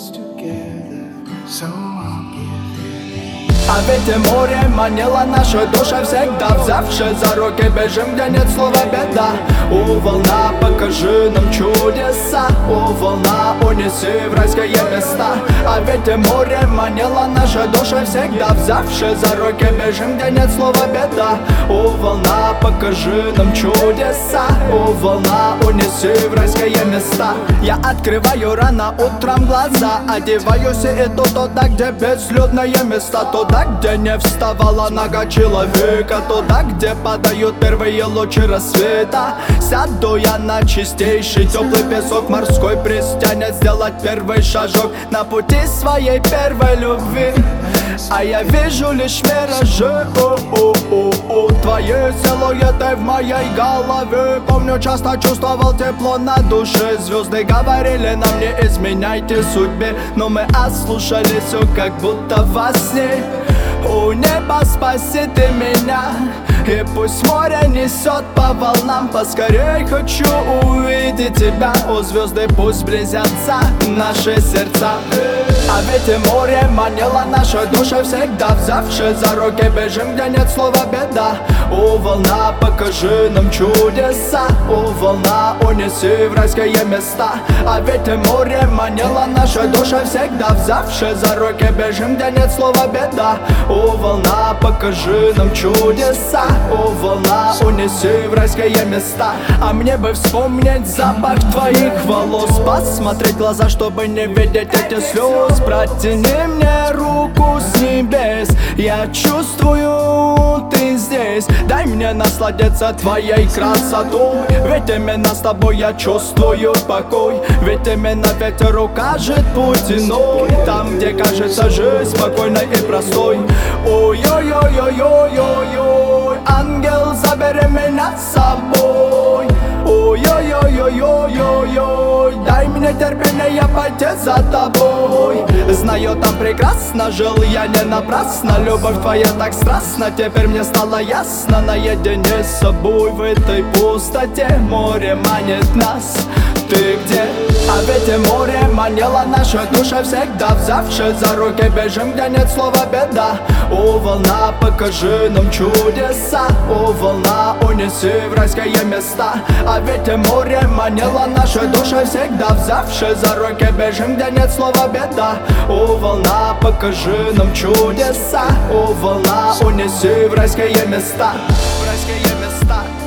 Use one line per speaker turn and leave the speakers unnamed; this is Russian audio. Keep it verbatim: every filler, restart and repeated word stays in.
us together, so I'll give in.
А ведь море манило наши души всегда, взявши за руки бежим, где нет слова беда. О, волна, покажи нам чудеса, о, волна, унеси в райские места. А ведь море манило наши души всегда, взявши за руки бежим, где нет слова беда. О, волна, покажи нам чудеса, о, волна, унеси в райские места. Я открываю рано утром глаза, одеваюсь и иду туда, где безлюдные места, туда, где не вставала нога человека, туда, где падают первые лучи рассвета. Сяду я на чистейший теплый песок морской пристани, сделать первый шажок на пути своей первой любви. А я вижу лишь миражи, у-у-у-у, твои силуэты в моей голове. Помню, часто чувствовал тепло на душе. Звезды говорили нам: не изменяйте судьбе, но мы ослушались все как будто во сне. О, небо, спаси ты меня, и пусть море несет по волнам. Поскорей хочу увидеть тебя, о, звезды, пусть близятся наши сердца. А ведь море манило наши души всегда, взявши за руки бежим, где нет слова беда. О, волна, покажи нам чудеса, о, волна, унеси в райские места. А ведь море манило наши души всегда, взявши за руки бежим, где нет слова беда. О, волна, покажи нам чудеса, о, волна, унеси в райские места. А мне бы вспомнить запах твоих волос, посмотреть в глаза, чтобы не видеть эти слезы. Протяни мне руку с небес, я чувствую, ты здесь. Дай мне насладиться твоей красотой, ведь именно с тобой я чувствую покой. Ведь именно ветер укажет путь иной, там, где кажется жизнь спокойной и простой. Ой-ой-ой-ой-ой-ой-ой, ангел, забери меня с собой. Ой-ой-ой-ой-ой-ой, дай мне терпение пойти за тобой. Знаю, там прекрасно, жил я не напрасно. Любовь твоя так страстна, теперь мне стало ясно. Наедине с собой в этой пустоте море манит нас. Ты где? А ведь море манило наши души всегда, взявши за руки бежим, где нет слова беда. О, волна, покажи нам чудеса, о, волна, унеси в райские места. А ведь море манило наши души всегда, взявши за руки бежим, где нет слова беда. О, волна, покажи нам чудеса, о, волна, унеси в райские места. В райские места.